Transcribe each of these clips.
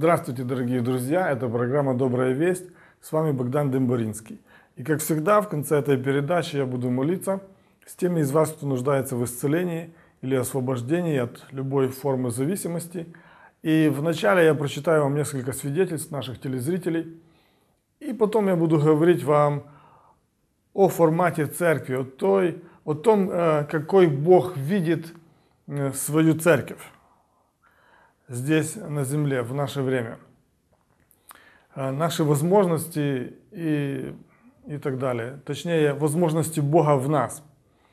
Здравствуйте, дорогие друзья! Это программа «Добрая весть». С вами Богдан Дембаринский. И как всегда, в конце этой передачи я буду молиться с теми из вас, кто нуждается в исцелении или освобождении от любой формы зависимости. И вначале я прочитаю вам несколько свидетельств наших телезрителей. И потом я буду говорить вам о формате церкви, о том, какой Бог видит свою церковь здесь на земле в наше время, наши возможности и так далее, точнее возможности Бога в нас.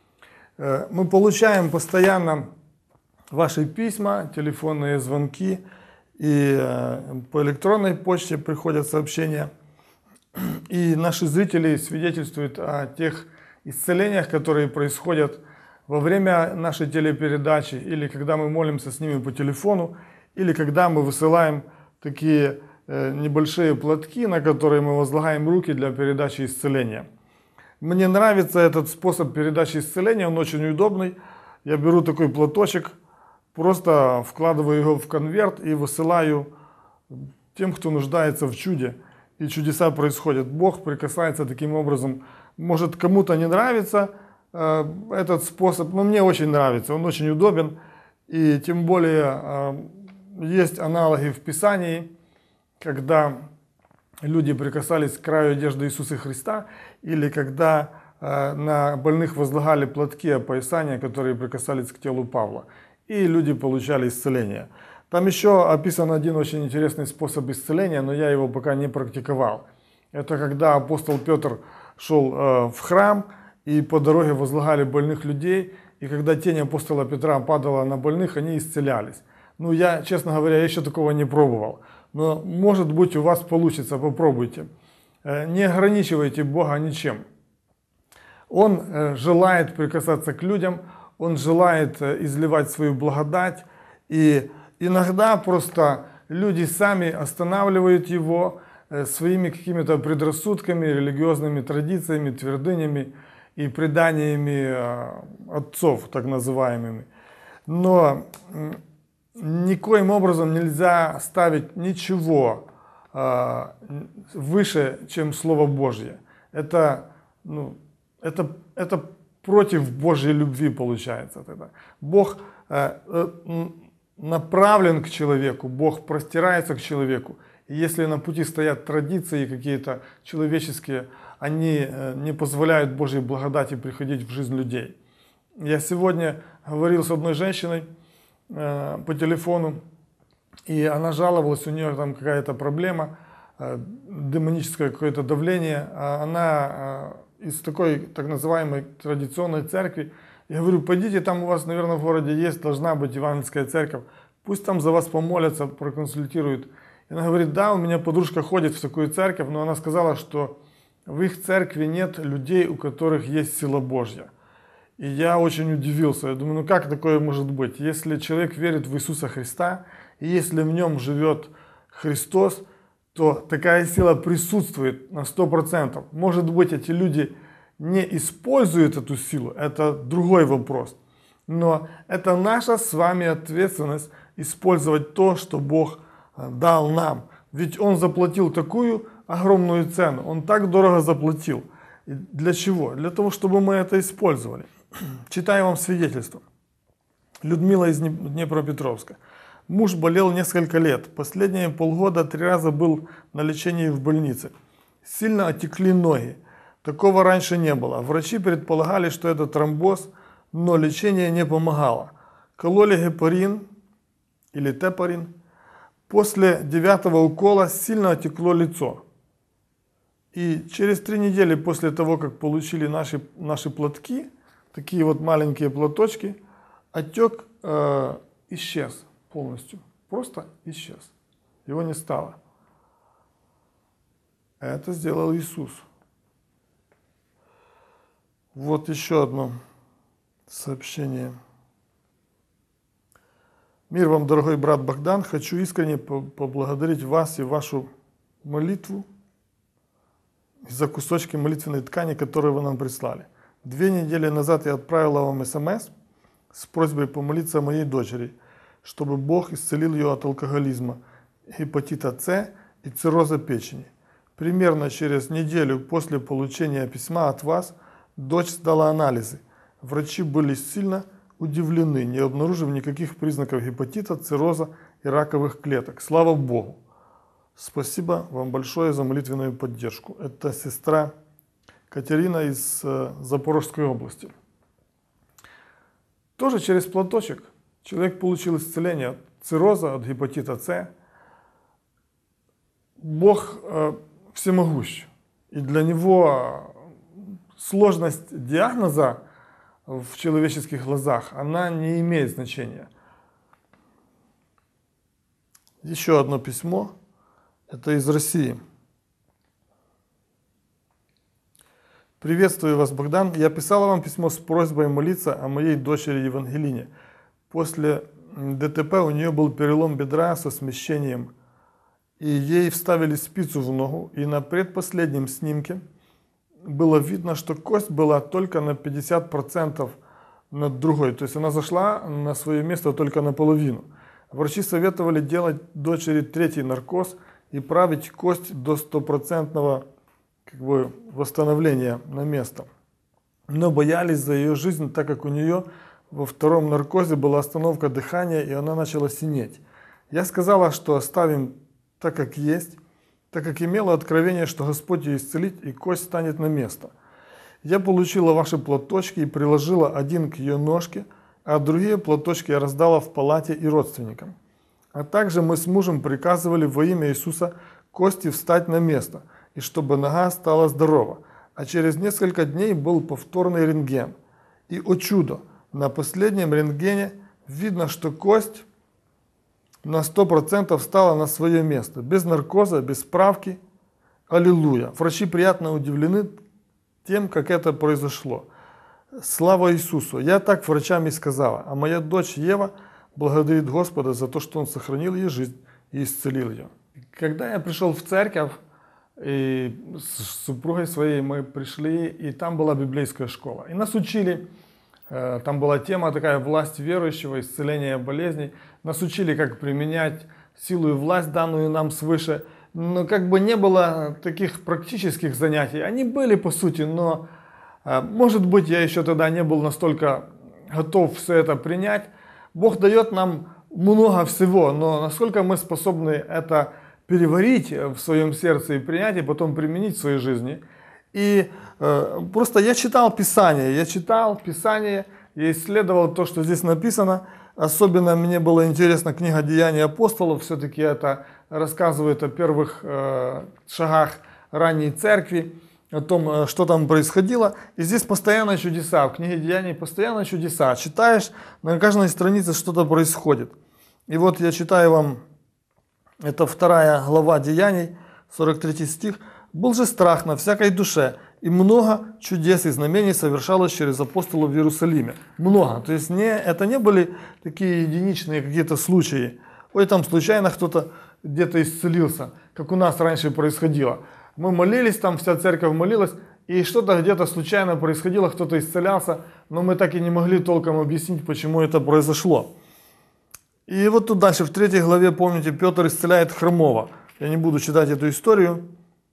Мы получаем постоянно ваши письма, телефонные звонки, и по электронной почте приходят сообщения. И наши зрители свидетельствуют о тех исцелениях, которые происходят во время нашей телепередачи, или когда мы молимся с ними по телефону, или когда мы высылаем такие небольшие платки, на которые мы возлагаем руки для передачи исцеления. Мне нравится этот способ передачи исцеления, он очень удобный. Я беру такой платочек, просто вкладываю его в конверт и высылаю тем, кто нуждается в чуде. И чудеса происходят. Бог прикасается таким образом. Может, кому-то не нравится этот способ, но мне очень нравится, он очень удобен. И тем более есть аналоги в Писании, когда люди прикасались к краю одежды Иисуса Христа, или когда на больных возлагали платки опоясания, которые прикасались к телу Павла, и люди получали исцеление. Там еще описан один очень интересный способ исцеления, но я его пока не практиковал. Это когда апостол Петр шел в храм, и по дороге возлагали больных людей, и когда тень апостола Петра падала на больных, они исцелялись. Ну, я, честно говоря, еще такого не пробовал. Но, может быть, у вас получится, попробуйте. Не ограничивайте Бога ничем. Он желает прикасаться к людям, Он желает изливать свою благодать. И иногда просто люди сами останавливают Его своими какими-то предрассудками, религиозными традициями, твердынями и преданиями отцов, так называемыми. Но никоим образом нельзя ставить ничего выше, чем Слово Божье. Это против Божьей любви получается тогда. Бог направлен к человеку, Бог простирается к человеку. И если на пути стоят традиции какие-то человеческие, они не позволяют Божьей благодати приходить в жизнь людей. Я сегодня говорил с одной женщиной по телефону, и она жаловалась, у нее там какая-то проблема, демоническое какое-то давление. Она из такой так называемой традиционной церкви. Я говорю, пойдите, там у вас, наверное, в городе есть, должна быть евангельская церковь. Пусть там за вас помолятся, проконсультируют. И она говорит, да, у меня подружка ходит в такую церковь, но она сказала, что в их церкви нет людей, у которых есть сила Божья. И я очень удивился. Я думаю, ну как такое может быть? Если человек верит в Иисуса Христа, и если в нем живет Христос, то такая сила присутствует на 100%. Может быть, эти люди не используют эту силу, это другой вопрос. Но это наша с вами ответственность использовать то, что Бог дал нам. Ведь Он заплатил такую огромную цену, Он так дорого заплатил. И для чего? Для того, чтобы мы это использовали. Читаю вам свидетельство. Людмила из Днепропетровска. Муж болел несколько лет. Последние полгода 3 раза был на лечении в больнице. Сильно отекли ноги. Такого раньше не было. Врачи предполагали, что это тромбоз, но лечение не помогало. Кололи гепарин или тепарин. После 9-го укола сильно отекло лицо. И через 3 недели после того, как получили наши платки, такие вот маленькие платочки, отек исчез полностью. Просто исчез. Его не стало. Это сделал Иисус. Вот еще одно сообщение. Мир вам, дорогой брат Богдан. Хочу искренне поблагодарить вас и вашу молитву за кусочки молитвенной ткани, которые вы нам прислали. 2 недели назад я отправила вам СМС с просьбой помолиться о моей дочери, чтобы Бог исцелил ее от алкоголизма. гепатита С и цирроза печени. Примерно через неделю после получения письма от вас дочь сдала анализы. Врачи были сильно удивлены, не обнаружив никаких признаков гепатита, цирроза и раковых клеток. Слава Богу! Спасибо вам большое за молитвенную поддержку. Это сестра Катерина из Запорожской области. Тоже через платочек человек получил исцеление от цирроза, от гепатита С. Бог всемогущ. И для него сложность диагноза в человеческих глазах, она не имеет значения. Еще одно письмо. Это из России. Приветствую вас, Богдан. Я писала вам письмо с просьбой молиться о моей дочери Евангелине. После ДТП у нее был перелом бедра со смещением. И ей вставили спицу в ногу. И на предпоследнем снимке было видно, что кость была только на 50% над другой. То есть она зашла на свое место только наполовину. Врачи советовали делать дочери третий наркоз и править кость до 100% восстановления на место. Но боялись за ее жизнь, так как у нее во втором наркозе была остановка дыхания, и она начала синеть. Я сказала, что оставим так, как есть, так как имела откровение, что Господь ее исцелит, и кость станет на место. Я получила ваши платочки и приложила один к ее ножке, а другие платочки я раздала в палате и родственникам. А также мы с мужем приказывали во имя Иисуса кости встать на место, и чтобы нога стала здорова. А через несколько дней был повторный рентген. И, о чудо, на последнем рентгене видно, что кость на 100% встала на свое место. Без наркоза, без справки. Аллилуйя. Врачи приятно удивлены тем, как это произошло. Слава Иисусу. Я так врачам и сказала. А моя дочь Ева благодарит Господа за то, что Он сохранил ей жизнь и исцелил ее. Когда я пришел в церковь, и с супругой своей мы пришли, и там была библейская школа. И нас учили, там была тема такая: власть верующего, исцеление болезней. Нас учили, как применять силу и власть, данную нам свыше. Но не было таких практических занятий. Они были по сути, но может быть я еще тогда не был настолько готов все это принять. Бог дает нам много всего, но насколько мы способны это переварить в своем сердце и принять, и потом применить в своей жизни. И просто я читал Писание, я исследовал то, что здесь написано. Особенно мне было интересно книга «Деяния апостолов», все-таки это рассказывает о первых шагах ранней церкви, о том, что там происходило. И здесь постоянно чудеса, в книге «Деяний» постоянно чудеса. Читаешь, на каждой странице что-то происходит. И вот я читаю вам, это 2 глава Деяний, 43 стих. «Был же страх на всякой душе, и много чудес и знамений совершалось через апостолов в Иерусалиме». Много. То есть это не были такие единичные какие-то случаи. Ой, там случайно кто-то где-то исцелился, как у нас раньше происходило. Мы молились, там вся церковь молилась, и что-то где-то случайно происходило, кто-то исцелялся, но мы так и не могли толком объяснить, почему это произошло. И вот тут дальше, в 3 главе, помните, Петр исцеляет хромого. Я не буду читать эту историю.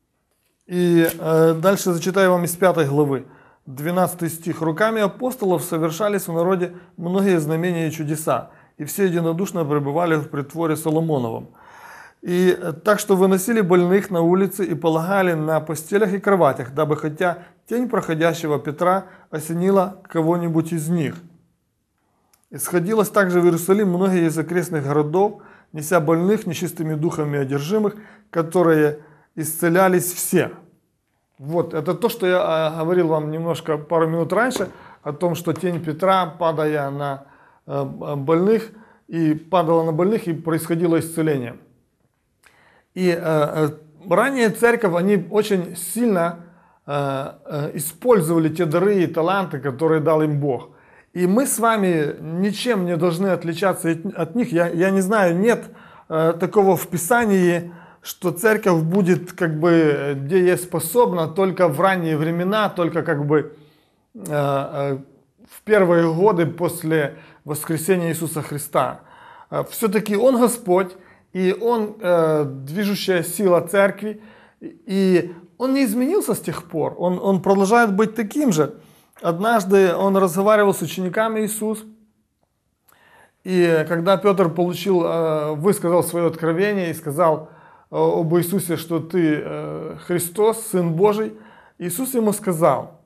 И дальше зачитаю вам из 5 главы, 12 стих. «Руками апостолов совершались в народе многие знамения и чудеса, и все единодушно пребывали в притворе Соломоновом. И так что выносили больных на улицы и полагали на постелях и кроватях, дабы хотя тень проходящего Петра осенила кого-нибудь из них. И сходилось также в Иерусалим многие из окрестных городов, неся больных нечистыми духами одержимых, которые исцелялись все». Вот, это то, что я говорил вам немножко пару минут раньше, о том, что тень Петра, падая на больных, и падала на больных, и происходило исцеление. И ранняя церковь, они очень сильно использовали те дары и таланты, которые дал им Бог. И мы с вами ничем не должны отличаться от них. Я не знаю, нет такого в Писании, что церковь будет дееспособна только в ранние времена, только в первые годы после воскресения Иисуса Христа. Все-таки Он Господь, и он движущая сила церкви, и он не изменился с тех пор, он продолжает быть таким же. Однажды он разговаривал с учениками Иисуса, и когда Петр высказал свое откровение и сказал об Иисусе, что ты Христос, Сын Божий, Иисус ему сказал: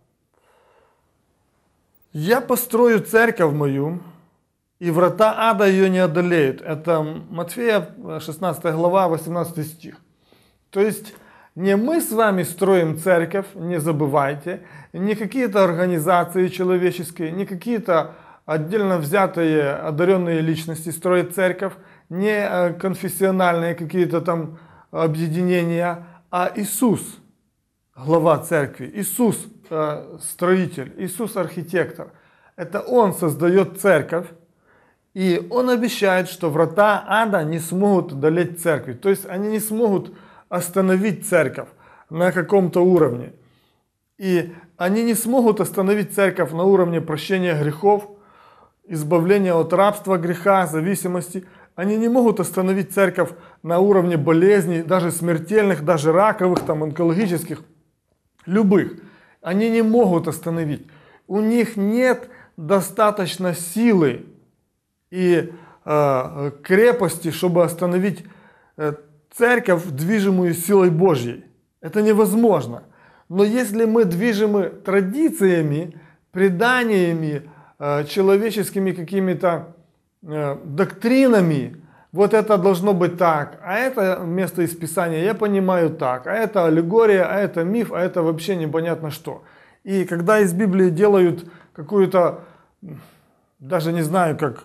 «Я построю церковь мою, и врата ада ее не одолеют». Это Матфея 16 глава, 18 стих. То есть не мы с вами строим церковь, не забывайте, не какие-то организации человеческие, не какие-то отдельно взятые одаренные личности строят церковь, не конфессиональные какие-то там объединения, а Иисус, глава церкви, Иисус строитель, Иисус архитектор. Это Он создает церковь, и Он обещает, что врата ада не смогут одолеть церковь. То есть они не смогут остановить церковь на каком-то уровне. И они не смогут остановить церковь на уровне прощения грехов, избавления от рабства, греха, зависимости. Они не могут остановить церковь на уровне болезней, даже смертельных, даже раковых, там, онкологических, любых. Они не могут остановить. У них нет достаточно силы и крепости, чтобы остановить церковь, движимую силой Божьей. Это невозможно. Но если мы движимы традициями, преданиями, человеческими какими-то доктринами, вот это должно быть так, а это место из Писания я понимаю так, а это аллегория, а это миф, а это вообще непонятно что. И когда из Библии делают какую-то, даже не знаю как,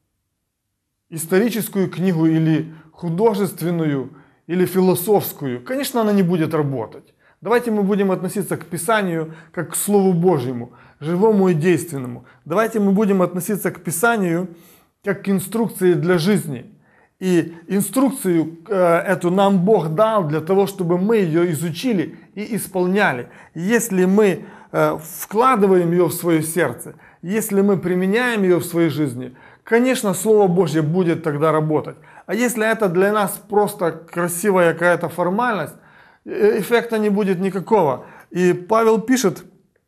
историческую книгу или художественную, или философскую, конечно, она не будет работать. Давайте мы будем относиться к Писанию как к Слову Божьему, живому и действенному. Давайте мы будем относиться к Писанию как к инструкции для жизни. И инструкцию эту нам Бог дал для того, чтобы мы ее изучили и исполняли. Если мы вкладываем ее в свое сердце, если мы применяем ее в своей жизни, конечно, Слово Божье будет тогда работать. А если это для нас просто красивая какая-то формальность, эффекта не будет никакого. И Павел пишет,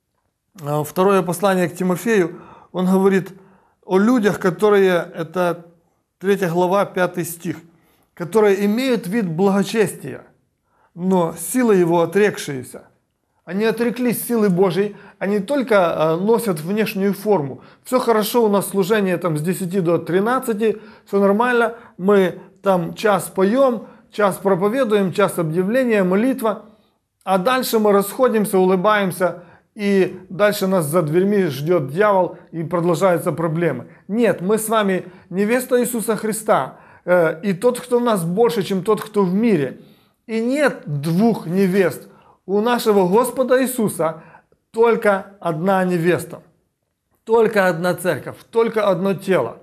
второе послание к Тимофею, он говорит о людях, которые, это 3 глава, 5 стих, которые имеют вид благочестия, но силы его отрекшиеся. Они отреклись силы Божьей, они только носят внешнюю форму. Все хорошо, у нас служение там с 10 до 13, все нормально, мы там час поем, час проповедуем, час объявления, молитва, а дальше мы расходимся, улыбаемся, и дальше нас за дверьми ждет дьявол, и продолжаются проблемы. Нет, мы с вами невеста Иисуса Христа, и тот, кто в нас больше, чем тот, кто в мире. И нет двух невест. У нашего Господа Иисуса только одна невеста, только одна церковь, только одно тело.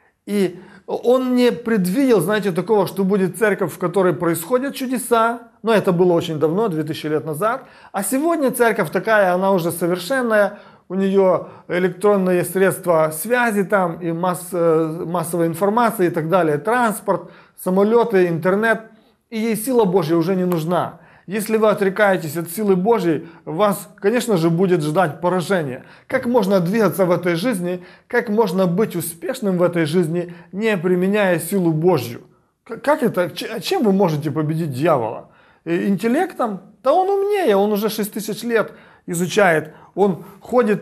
И Он не предвидел, знаете, такого, что будет церковь, в которой происходят чудеса. Но это было очень давно, 2000 лет назад. А сегодня церковь такая, она уже совершенная. У нее электронные средства связи там, и массовой информации и так далее. Транспорт, самолеты, интернет. И ей сила Божья уже не нужна. Если вы отрекаетесь от силы Божьей, вас, конечно же, будет ждать поражение. Как можно двигаться в этой жизни, как можно быть успешным в этой жизни, не применяя силу Божью? Как это? Чем вы можете победить дьявола? Интеллектом? Да он умнее, он уже 6000 лет изучает. Он ходит,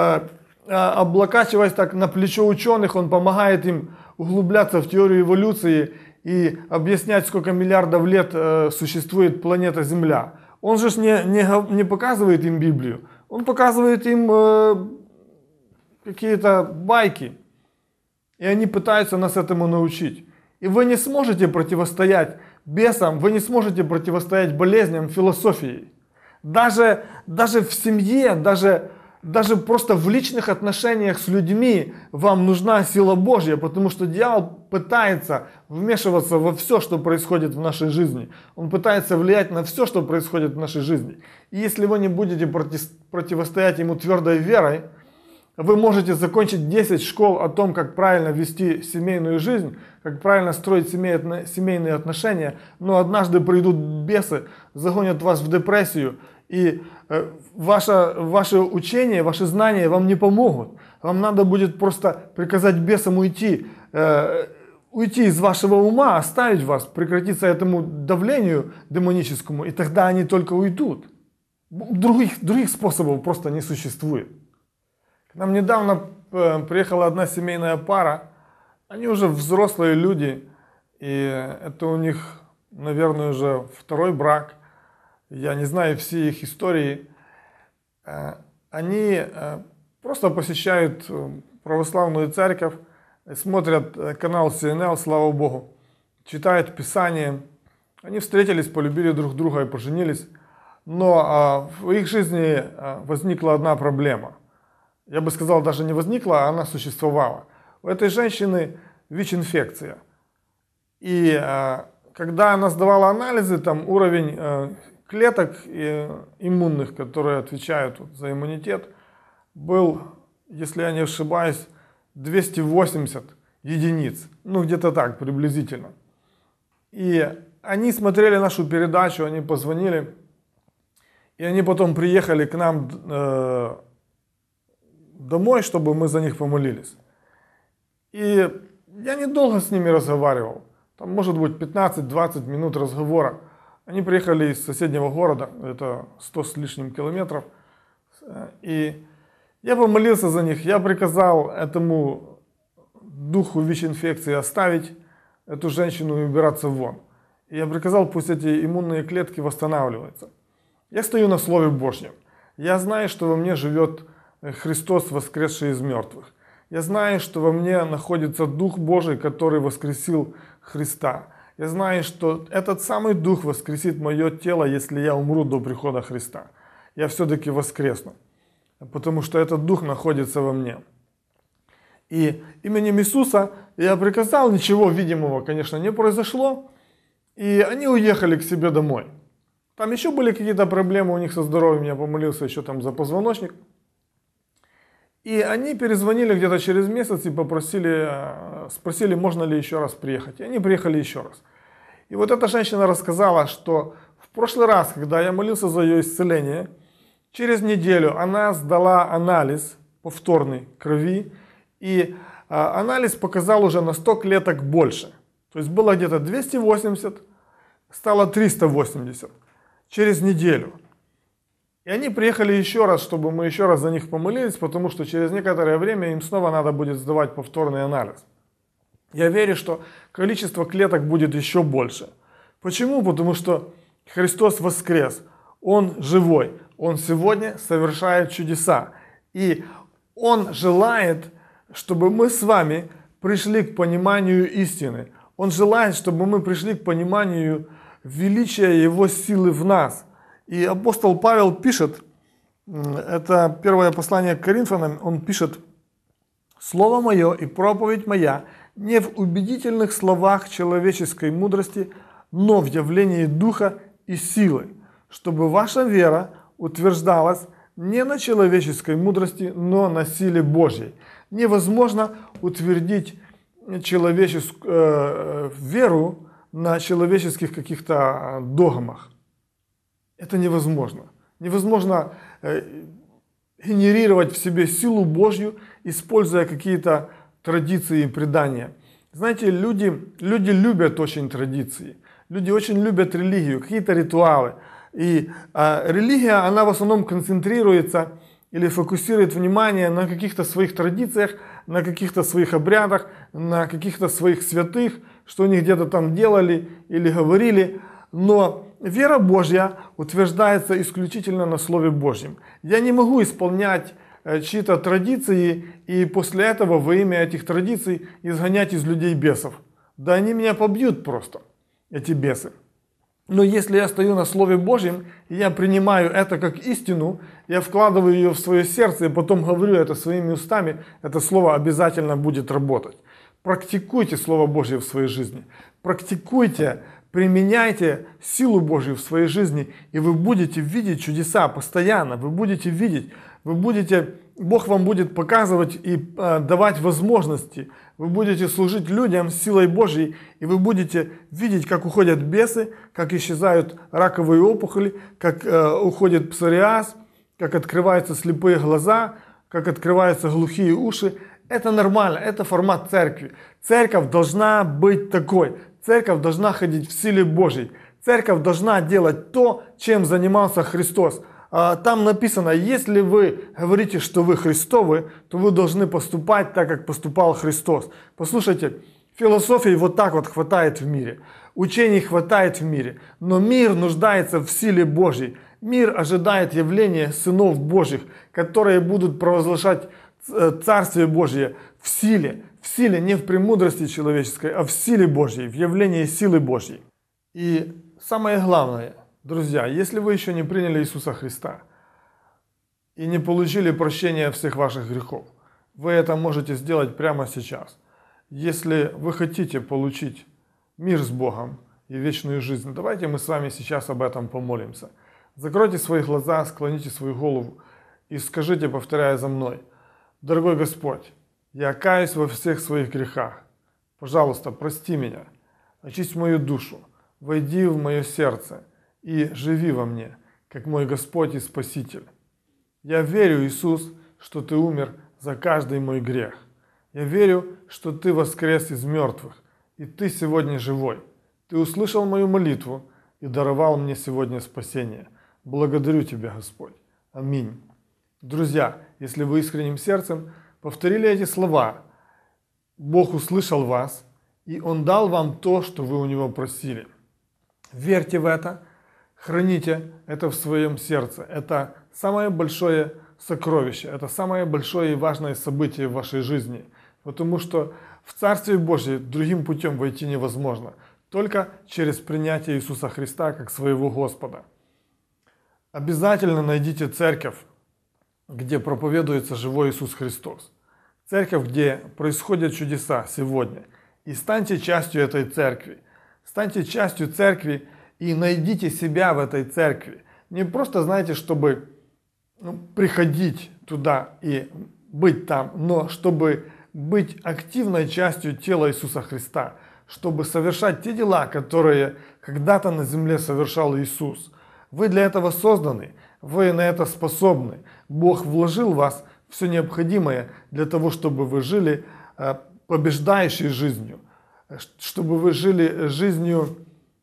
облокачиваясь так на плечо ученых, он помогает им углубляться в теорию эволюции и объяснять, сколько миллиардов лет существует планета Земля. Он же не показывает им Библию, он показывает им какие-то байки. И они пытаются нас этому научить. И вы не сможете противостоять бесам, вы не сможете противостоять болезням философией. Даже в семье, даже просто в личных отношениях с людьми вам нужна сила Божья, потому что дьявол пытается вмешиваться во все, что происходит в нашей жизни. Он пытается влиять на все, что происходит в нашей жизни. И если вы не будете противостоять ему твердой верой, Вы можете закончить 10 школ о том, как правильно вести семейную жизнь, как правильно строить семейные отношения, но однажды придут бесы, загонят вас в депрессию, и ваше учение, ваши знания вам не помогут. Вам надо будет просто приказать бесам уйти из вашего ума, оставить вас, прекратиться этому давлению демоническому, и тогда они только уйдут. Других способов просто не существует. К нам недавно приехала одна семейная пара, они уже взрослые люди, и это у них, наверное, уже второй брак. Я не знаю все их истории. Они просто посещают православную церковь, смотрят канал CNN, слава Богу, читают Писание. Они встретились, полюбили друг друга и поженились. Но в их жизни возникла одна проблема. Я бы сказал, даже не возникла, а она существовала. У этой женщины ВИЧ-инфекция. И когда она сдавала анализы, там уровень клеток иммунных, которые отвечают за иммунитет, был, если я не ошибаюсь, 280 единиц. Ну, где-то так, приблизительно. И они смотрели нашу передачу, они позвонили, и они потом приехали к нам домой, чтобы мы за них помолились. И я недолго с ними разговаривал. Там может быть 15-20 минут разговора. Они приехали из соседнего города, это 100 с лишним километров. И я помолился за них, я приказал этому духу ВИЧ-инфекции оставить эту женщину и убираться вон. И я приказал, пусть эти иммунные клетки восстанавливаются. Я стою на Слове Божьем. Я знаю, что во мне живет Христос, воскресший из мертвых. Я знаю, что во мне находится Дух Божий, который воскресил Христа. Я знаю, что этот самый Дух воскресит мое тело, если я умру до прихода Христа. Я все-таки воскресну, потому что этот Дух находится во мне. И именем Иисуса я приказал, ничего видимого, конечно, не произошло, и они уехали к себе домой. Там еще были какие-то проблемы у них со здоровьем, я помолился еще там за позвоночник. И они перезвонили где-то через месяц и спросили, можно ли еще раз приехать. И они приехали еще раз. И вот эта женщина рассказала, что в прошлый раз, когда я молился за ее исцеление, через неделю она сдала анализ повторной крови, и анализ показал уже на 100 клеток больше. То есть было где-то 280, стало 380 через неделю. И они приехали еще раз, чтобы мы еще раз за них помолились, потому что через некоторое время им снова надо будет сдавать повторный анализ. Я верю, что количество клеток будет еще больше. Почему? Потому что Христос воскрес. Он живой. Он сегодня совершает чудеса. И Он желает, чтобы мы с вами пришли к пониманию истины. Он желает, чтобы мы пришли к пониманию величия Его силы в нас. И апостол Павел пишет, это первое послание к Коринфянам, он пишет: «Слово мое и проповедь моя не в убедительных словах человеческой мудрости, но в явлении Духа и силы, чтобы ваша вера утверждалась не на человеческой мудрости, но на силе Божьей». Невозможно утвердить человеческую веру на человеческих каких-то догмах. Это невозможно. Невозможно генерировать в себе силу Божью, используя какие-то традиции и предания. Знаете, люди любят очень традиции. Люди очень любят религию, какие-то ритуалы. И религия, она в основном концентрируется или фокусирует внимание на каких-то своих традициях, на каких-то своих обрядах, на каких-то своих святых, что они где-то там делали или говорили. Но вера Божья утверждается исключительно на Слове Божьем. Я не могу исполнять чьи-то традиции и после этого во имя этих традиций изгонять из людей бесов. Да они меня побьют просто, эти бесы. Но если я стою на Слове Божьем, и я принимаю это как истину, я вкладываю ее в свое сердце и потом говорю это своими устами, это Слово обязательно будет работать. Практикуйте Слово Божье в своей жизни. Практикуйте, применяйте силу Божью в своей жизни, и вы будете видеть чудеса постоянно. Вы будете видеть, вы будете Бог вам будет показывать и давать возможности. Вы будете служить людям силой Божьей, и вы будете видеть, как уходят бесы, как исчезают раковые опухоли, как уходит псориаз, как открываются слепые глаза, как открываются глухие уши. Это нормально, это формат церкви. Церковь должна быть такой. Церковь должна ходить в силе Божьей. Церковь должна делать то, чем занимался Христос. Там написано, если вы говорите, что вы Христовы, то вы должны поступать так, как поступал Христос. Послушайте, философии вот так вот хватает в мире. Учений хватает в мире. Но мир нуждается в силе Божьей. Мир ожидает явления сынов Божьих, которые будут провозглашать Царствие Божье в силе. В силе, не в премудрости человеческой, а в силе Божьей, в явлении силы Божьей. И самое главное, друзья, если вы еще не приняли Иисуса Христа и не получили прощения всех ваших грехов, вы это можете сделать прямо сейчас. Если вы хотите получить мир с Богом и вечную жизнь, давайте мы с вами сейчас об этом помолимся. Закройте свои глаза, склоните свою голову и скажите, повторяя за мной: «Дорогой Господь, я каюсь во всех своих грехах. Пожалуйста, прости меня, очисть мою душу, войди в мое сердце и живи во мне, как мой Господь и Спаситель. Я верю, Иисус, что Ты умер за каждый мой грех. Я верю, что Ты воскрес из мертвых, и Ты сегодня живой. Ты услышал мою молитву и даровал мне сегодня спасение. Благодарю Тебя, Господь. Аминь». Друзья, если вы искренним сердцем повторили эти слова, Бог услышал вас, и Он дал вам то, что вы у Него просили. Верьте в это, храните это в своем сердце. Это самое большое сокровище, это самое большое и важное событие в вашей жизни. Потому что в Царствие Божье другим путем войти невозможно, только через принятие Иисуса Христа как своего Господа. Обязательно найдите церковь, где проповедуется живой Иисус Христос. Церковь, где происходят чудеса сегодня. И станьте частью этой церкви. Станьте частью церкви и найдите себя в этой церкви. Не просто, знаете, чтобы приходить туда и быть там, но чтобы быть активной частью тела Иисуса Христа. Чтобы совершать те дела, которые когда-то на земле совершал Иисус. Вы для этого созданы, вы на это способны. Бог вложил в вас все необходимое для того, чтобы вы жили побеждающей жизнью, чтобы вы жили жизнью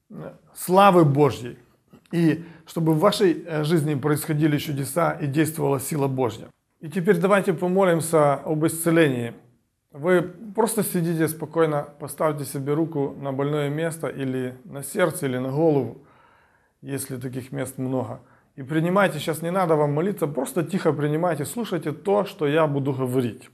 славы Божьей, и чтобы в вашей жизни происходили чудеса и действовала сила Божья. И теперь давайте помолимся об исцелении. Вы просто сидите спокойно, поставьте себе руку на больное место или на сердце, или на голову, если таких мест много. И принимайте, сейчас не надо вам молиться, просто тихо принимайте, слушайте то, что я буду говорить.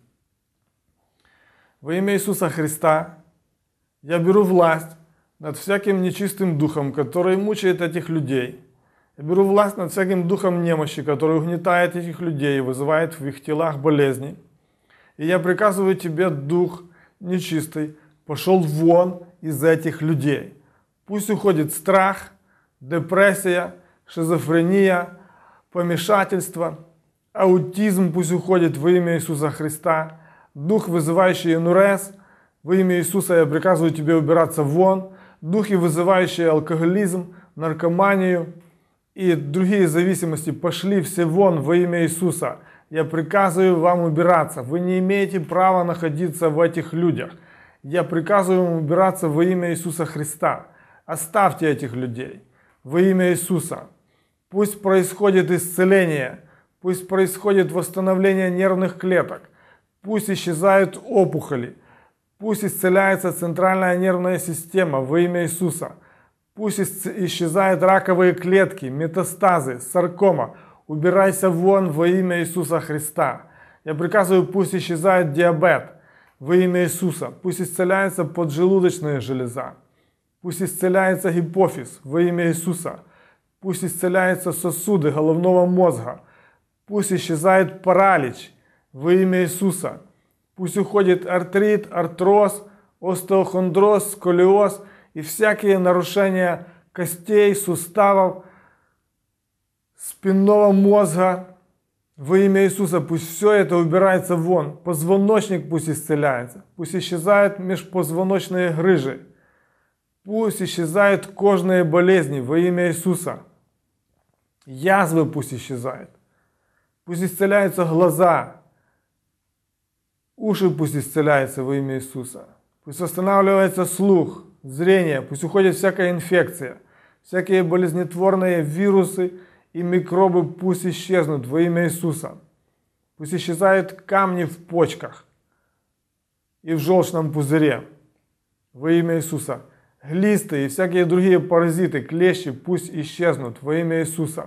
Во имя Иисуса Христа я беру власть над всяким нечистым духом, который мучает этих людей. Я беру власть над всяким духом немощи, который угнетает этих людей и вызывает в их телах болезни. И я приказываю тебе, дух нечистый, пошел вон из этих людей. Пусть уходит страх, депрессия, шизофрения, помешательство, аутизм пусть уходит во имя Иисуса Христа. Дух, вызывающий энурез, во имя Иисуса я приказываю тебе убираться вон. Духи, вызывающие алкоголизм, наркоманию и другие зависимости, пошли все вон во имя Иисуса. Я приказываю вам убираться. Вы не имеете права находиться в этих людях. Я приказываю вам убираться во имя Иисуса Христа. Оставьте этих людей во имя Иисуса. Пусть происходит исцеление, пусть происходит восстановление нервных клеток, пусть исчезают опухоли, пусть исцеляется центральная нервная система во имя Иисуса, пусть исчезают раковые клетки, метастазы, саркома. Убирайся вон во имя Иисуса Христа. Я приказываю, пусть исчезает диабет во имя Иисуса, пусть исцеляется поджелудочная железа, пусть исцеляется гипофиз во имя Иисуса. Пусть исцеляются сосуды головного мозга. Пусть исчезает паралич во имя Иисуса. Пусть уходит артрит, артроз, остеохондроз, сколиоз и всякие нарушения костей, суставов, спинного мозга Во имя Иисуса пусть все это убирается вон. Позвоночник пусть исцеляется. Пусть исчезают межпозвоночные грыжи. Пусть исчезают кожные болезни во имя Иисуса. Язвы пусть исчезают. Пусть исцеляются глаза. Уши пусть исцеляются во имя Иисуса. Пусть восстанавливается слух, зрение. Пусть уходит всякая инфекция. Всякие болезнетворные вирусы и микробы пусть исчезнут во имя Иисуса. Пусть исчезают камни в почках и в желчном пузыре во имя Иисуса. Глисты и всякие другие паразиты, клещи пусть исчезнут во имя Иисуса.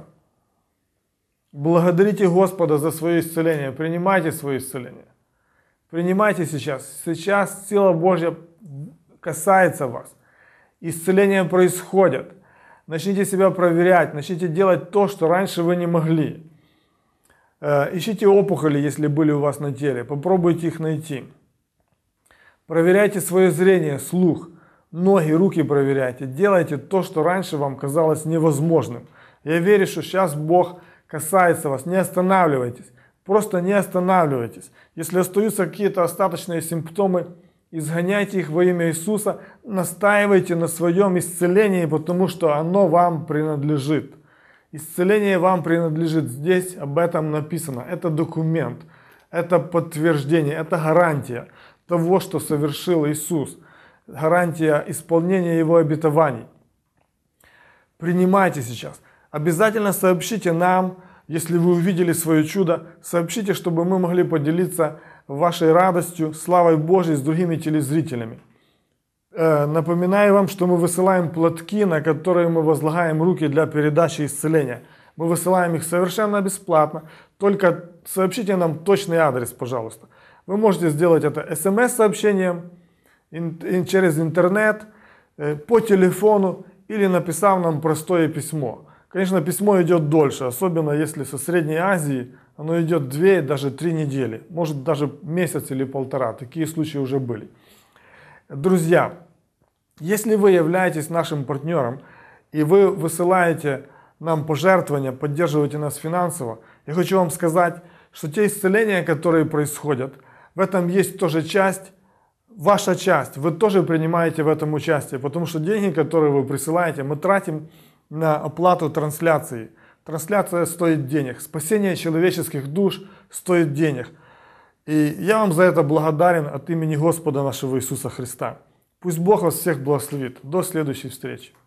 Благодарите Господа за свое исцеление. Принимайте свое исцеление. Принимайте сейчас. Сейчас сила Божья касается вас. Исцеление происходит. Начните себя проверять. Начните делать то, что раньше вы не могли. Ищите опухоли, если были у вас на теле. Попробуйте их найти. Проверяйте свое зрение, слух. Ноги, руки проверяйте. Делайте то, что раньше вам казалось невозможным. Я верю, что сейчас Бог касается вас. Не останавливайтесь. Просто не останавливайтесь. Если остаются какие-то остаточные симптомы, изгоняйте их во имя Иисуса. Настаивайте на своем исцелении, потому что оно вам принадлежит. Исцеление вам принадлежит. Здесь об этом написано. Это документ. Это подтверждение. Это гарантия того, что совершил Иисус. Гарантия исполнения Его обетований. Принимайте сейчас. Обязательно сообщите нам, если вы увидели свое чудо, сообщите, чтобы мы могли поделиться вашей радостью, славой Божьей с другими телезрителями. Напоминаю вам, что мы высылаем платки, на которые мы возлагаем руки для передачи исцеления. Мы высылаем их совершенно бесплатно. Только сообщите нам точный адрес, пожалуйста. Вы можете сделать это смс-сообщением, через интернет, по телефону или написав нам простое письмо. Конечно, письмо идет дольше, особенно если со Средней Азии оно идет 2, даже 3 недели, может даже месяц или 1,5. Такие случаи уже были. Друзья, если вы являетесь нашим партнером и вы высылаете нам пожертвования, поддерживаете нас финансово, я хочу вам сказать, что те исцеления, которые происходят, в этом есть тоже часть, ваша часть. Вы тоже принимаете в этом участие, потому что деньги, которые вы присылаете, мы тратим на оплату трансляции. Трансляция стоит денег. Спасение человеческих душ стоит денег. И я вам за это благодарен от имени Господа нашего Иисуса Христа. Пусть Бог вас всех благословит. До следующей встречи.